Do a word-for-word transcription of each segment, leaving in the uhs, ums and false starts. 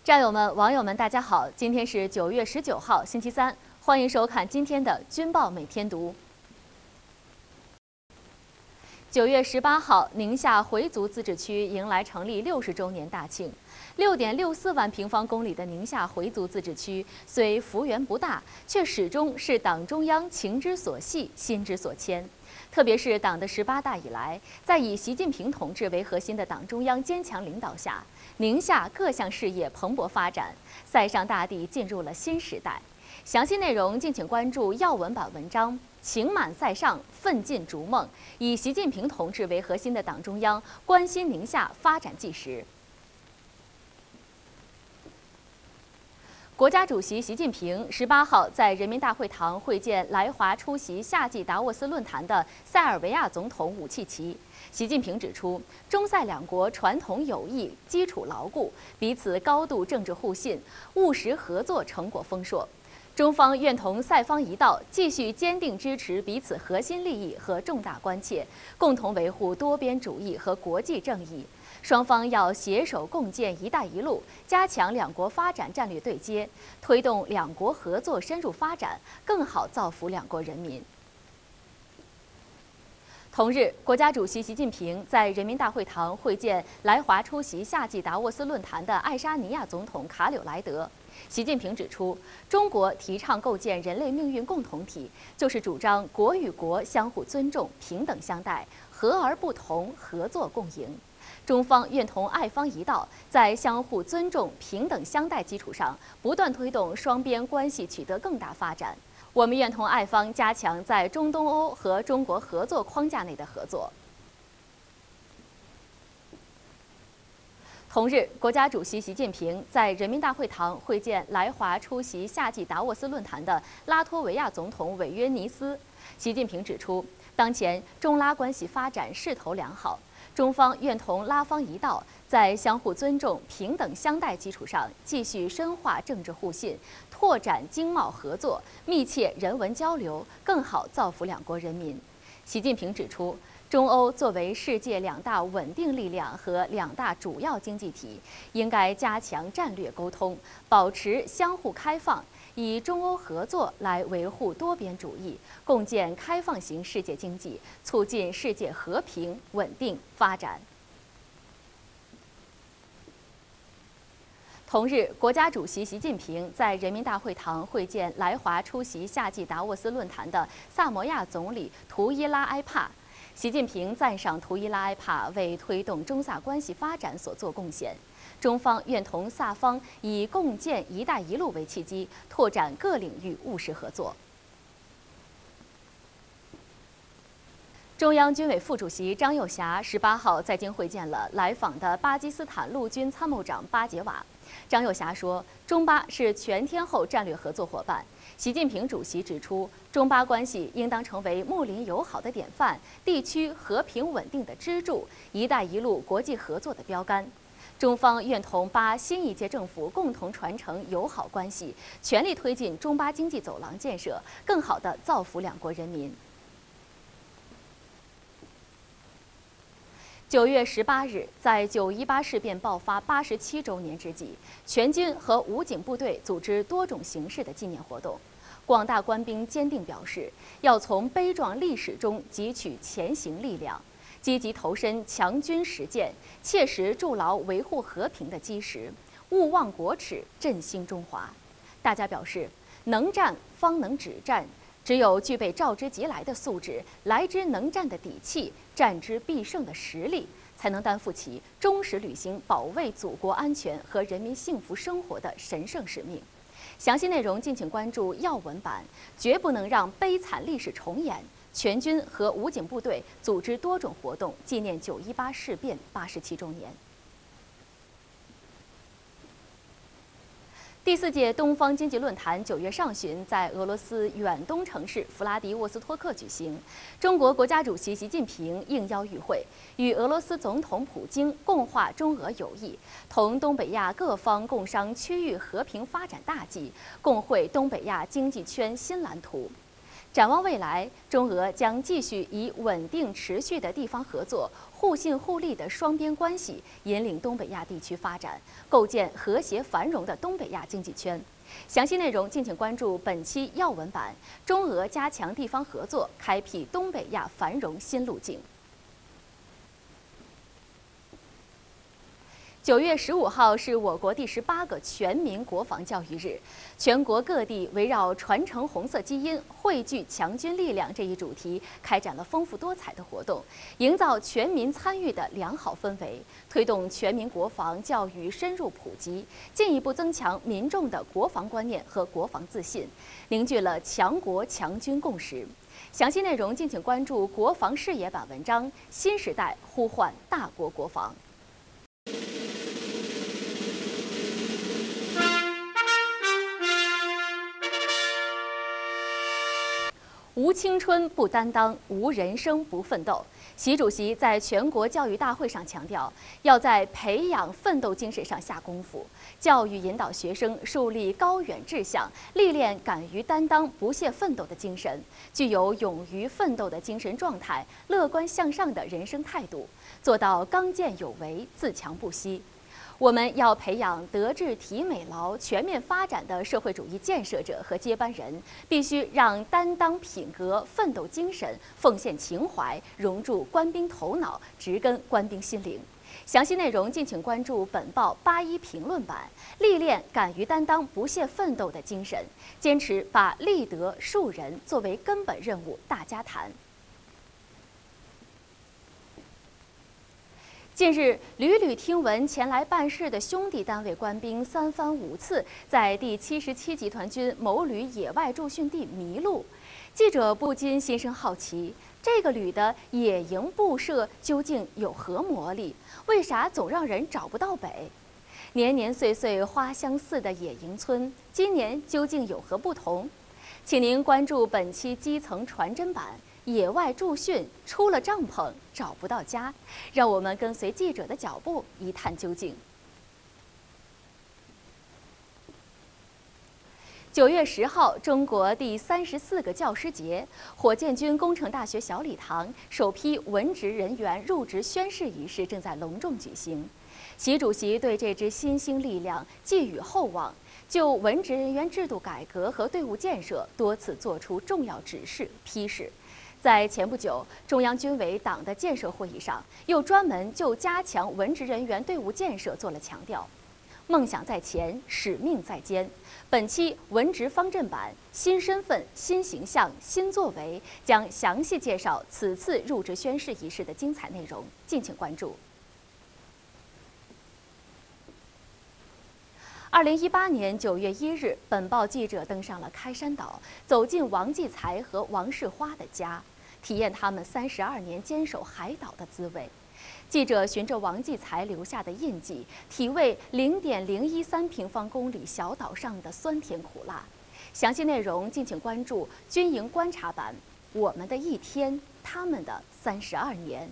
战友们、网友们，大家好！今天是九月十九号，星期三，欢迎收看今天的《军报每天读》。九月十八号，宁夏回族自治区迎来成立六十周年大庆。六点六四万平方公里的宁夏回族自治区，虽幅员不大，却始终是党中央情之所系、心之所牵。特别是党的十八大以来，在以习近平同志为核心的党中央坚强领导下，宁夏各项事业蓬勃发展，塞上大地进入了新时代。详细内容敬请关注要闻版文章。情满塞上，奋进逐梦，以习近平同志为核心的党中央关心宁夏发展纪实。国家主席习近平十八号在人民大会堂会见来华出席夏季达沃斯论坛的塞尔维亚总统武契奇。习近平指出，中塞两国传统友谊基础牢固，彼此高度政治互信，务实合作成果丰硕。中方愿同塞方一道，继续坚定支持彼此核心利益和重大关切，共同维护多边主义和国际正义。双方要携手共建“一带一路”，加强两国发展战略对接，推动两国合作深入发展，更好造福两国人民。同日，国家主席习近平在人民大会堂会见来华出席夏季达沃斯论坛的爱沙尼亚总统卡柳莱德。习近平指出，中国提倡构建人类命运共同体，就是主张国与国相互尊重、平等相待、和而不同、合作共赢。中方愿同爱方一道，在相互尊重、平等相待基础上，不断推动双边关系取得更大发展。我们愿同爱方加强在中东欧和中国合作框架内的合作。同日，国家主席习近平在人民大会堂会见来华出席夏季达沃斯论坛的拉脱维亚总统韦约尼斯。习近平指出，当前中拉关系发展势头良好，中方愿同拉方一道，在相互尊重、平等相待基础上，继续深化政治互信，拓展经贸合作，密切人文交流，更好造福两国人民。习近平指出，中欧作为世界两大稳定力量和两大主要经济体，应该加强战略沟通，保持相互开放，以中欧合作来维护多边主义，共建开放型世界经济，促进世界和平、稳定发展。同日，国家主席习近平在人民大会堂会见来华出席夏季达沃斯论坛的萨摩亚总理图伊拉埃帕。习近平赞赏图伊拉埃帕为推动中萨关系发展所作贡献，中方愿同萨方以共建“一带一路”为契机，拓展各领域务实合作。中央军委副主席张又侠十八号在京会见了来访的巴基斯坦陆军参谋长巴杰瓦。张又侠说，中巴是全天候战略合作伙伴。习近平主席指出，中巴关系应当成为睦邻友好的典范，地区和平稳定的支柱，“一带一路”国际合作的标杆。中方愿同巴新一届政府共同传承友好关系，全力推进中巴经济走廊建设，更好地造福两国人民。九月十八日，在九一八事变爆发八十七周年之际，全军和武警部队组织多种形式的纪念活动。广大官兵坚定表示，要从悲壮历史中汲取前行力量，积极投身强军实践，切实筑牢维护和平的基石，勿忘国耻，振兴中华。大家表示，能战方能止战。只有具备召之即来的素质，来之能战的底气，战之必胜的实力，才能担负起忠实履行保卫祖国安全和人民幸福生活的神圣使命。详细内容敬请关注要闻版，绝不能让悲惨历史重演。全军和武警部队组织多种活动，纪念九一八事变八十七周年。第四届东方经济论坛九月上旬在俄罗斯远东城市弗拉迪沃斯托克举行。中国国家主席习近平应邀与会，与俄罗斯总统普京共话中俄友谊，同东北亚各方共商区域和平发展大计，共绘东北亚经济圈新蓝图。 展望未来，中俄将继续以稳定持续的地方合作、互信互利的双边关系，引领东北亚地区发展，构建和谐繁荣的东北亚经济圈。详细内容敬请关注本期要闻版：中俄加强地方合作，开辟东北亚繁荣新路径。九月十五号是我国第十八个全民国防教育日，全国各地围绕传承红色基因、汇聚强军力量这一主题，开展了丰富多彩的活动，营造全民参与的良好氛围，推动全民国防教育深入普及，进一步增强民众的国防观念和国防自信，凝聚了强国强军共识。详细内容敬请关注国防视野版文章：新时代呼唤大国国防。无青春不担当，无人生不奋斗。习主席在全国教育大会上强调，要在培养奋斗精神上下功夫，教育引导学生树立高远志向，历练敢于担当、不懈奋斗的精神，具有勇于奋斗的精神状态，乐观向上的人生态度，做到刚健有为、自强不息。我们要培养德智体美劳全面发展的社会主义建设者和接班人，必须让担当品格、奋斗精神、奉献情怀融入官兵头脑，植根官兵心灵。详细内容敬请关注本报八一评论版。历练敢于担当、不懈奋斗的精神，坚持把立德树人作为根本任务，大家谈。近日，屡屡听闻前来办事的兄弟单位官兵三番五次在第七十七集团军某旅野外驻训地迷路，记者不禁心生好奇：这个旅的野营布设究竟有何魔力？为啥总让人找不到北？年年岁岁花相似的野营村，今年究竟有何不同？请您关注本期基层传真版。野外驻训出了帐篷找不到家，让我们跟随记者的脚步一探究竟。九月十号，中国第三十四个教师节，火箭军工程大学小礼堂首批文职人员入职宣誓仪式正在隆重举行。习主席对这支新兴力量寄予厚望，就文职人员制度改革和队伍建设多次作出重要指示批示。在前不久，中央军委党的建设会议上，又专门就加强文职人员队伍建设做了强调。梦想在前，使命在肩。本期文职方阵版新身份、新形象、新作为将详细介绍此次入职宣誓仪式的精彩内容，敬请关注。二零一八年九月一日，本报记者登上了开山岛，走进王继才和王世花的家，体验他们三十二年坚守海岛的滋味。记者循着王继才留下的印记，体味零点零一三平方公里小岛上的酸甜苦辣。详细内容敬请关注军营观察版。我们的一天，他们的三十二年。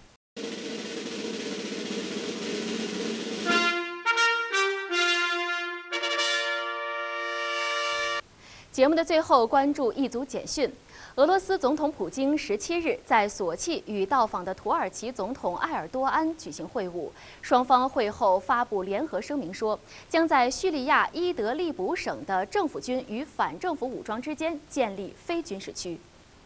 节目的最后，关注一组简讯。俄罗斯总统普京十七日在索契与到访的土耳其总统埃尔多安举行会晤，双方会后发布联合声明说，将在叙利亚伊德利卜省的政府军与反政府武装之间建立非军事区。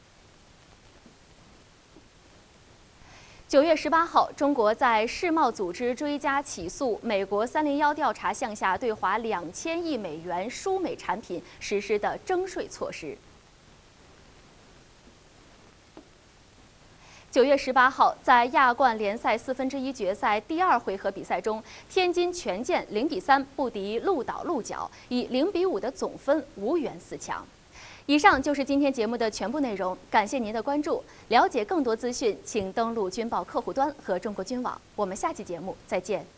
九月十八号，中国在世贸组织追加起诉美国三零幺调查项下对华两千亿美元输美产品实施的征税措施。九月十八号，在亚冠联赛四分之一决赛第二回合比赛中，天津权健零比三不敌鹿岛鹿角，以零比五的总分无缘四强。以上就是今天节目的全部内容，感谢您的关注。了解更多资讯，请登录军报客户端和中国军网。我们下期节目再见。